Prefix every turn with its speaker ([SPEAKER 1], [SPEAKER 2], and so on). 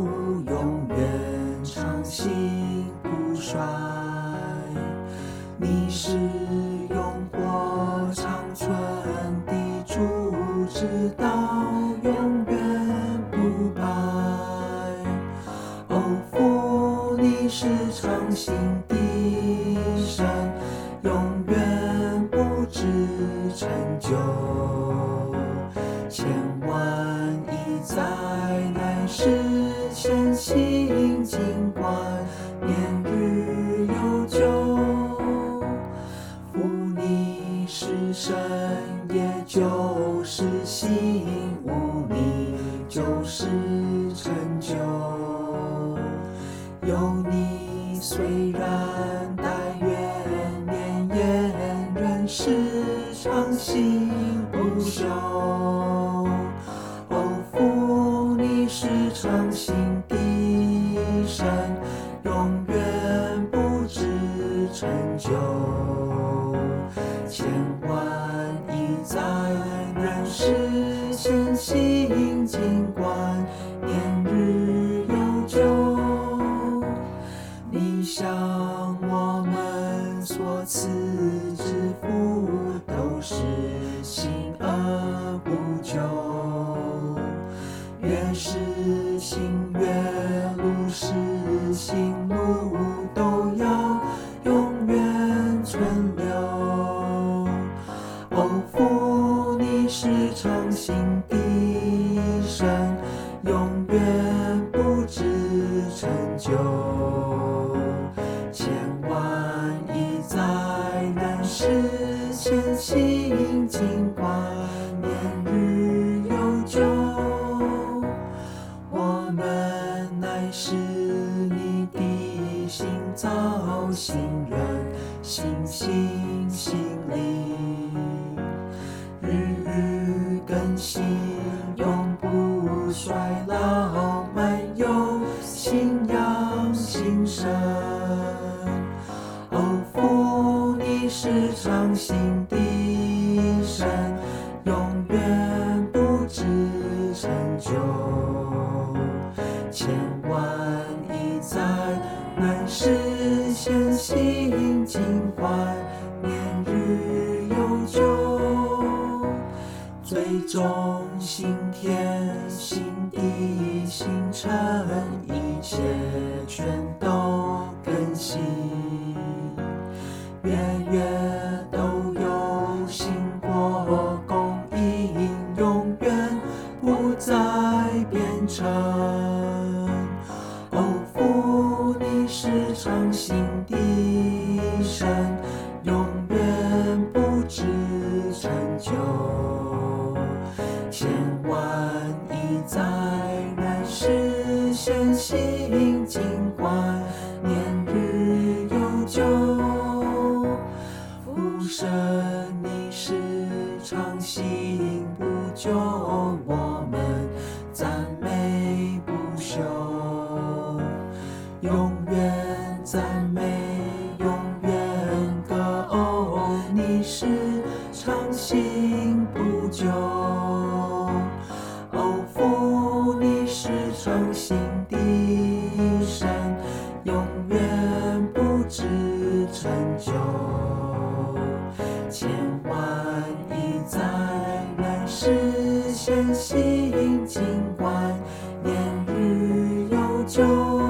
[SPEAKER 1] 永远长新不衰。你是永活长存的主，直到永远不败。哦，父，你是长新的神，永远不知成就。千万亿载乃是千星，尽管年日悠久。父，你是神，也就是心；无你就是成就。有你虽然待远绵延，仍是长新不朽。哦，父，你是长新的神，永远不知成就。千万亿载仍是千星，尽管年日悠久。你向我们所赐之福，都是心而不久。越是行越路，是行路都要永远存留。哦，父，你是长新的神，永远不知成就。千万亿载仍是千星，尽管年日悠久。我们乃是你的新造新人，新心新灵，日日更新，永不衰老，满有信仰新生。哦，父，你是长新的神，永远不知成就。千万亿载乃是千星，尽管年日悠久。最终新天新地新城，一切全都更新。月月都有新国供应，永远不再变成。哦，父，你是长新的神，永远不知成就。千万亿载乃是千星，尽管年日悠久。父神，你是长新不朽，我们赞美不休。永远赞美，永远歌哦，你是长新不朽。哦，父，你是长新的神，永远不知成就。千万亿载乃是千星，尽管年日悠久。